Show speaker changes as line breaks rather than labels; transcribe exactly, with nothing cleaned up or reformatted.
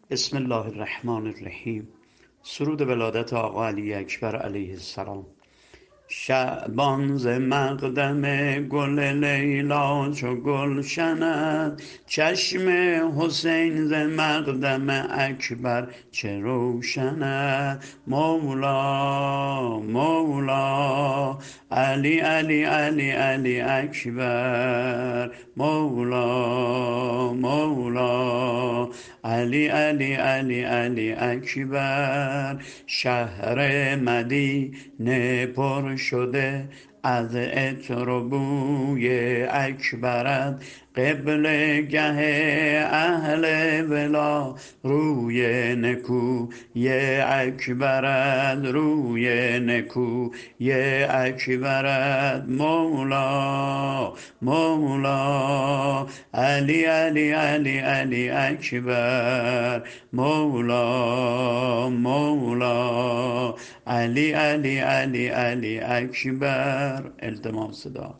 بسم الله الرحمن الرحیم. سرود ولادت آقا علی اکبر علیه السلام. شعبان ز مقدم گل لیلا چو گل شند، چشم حسین ز مقدم اکبر چه روشند. مولا مولا علی علی علی علی اکبر، مولا مولا علی علی علی علی اکبر. شهر مدینه پر شده از عطر و بوی اکبرت، قبله گه اهل ولا روی نکوی اکبرت، روی نکوی اکبرت. مولا مولا علی علی علی علی اکبر، مولا مولا علی علی علی علی اکبر. التماس صدا.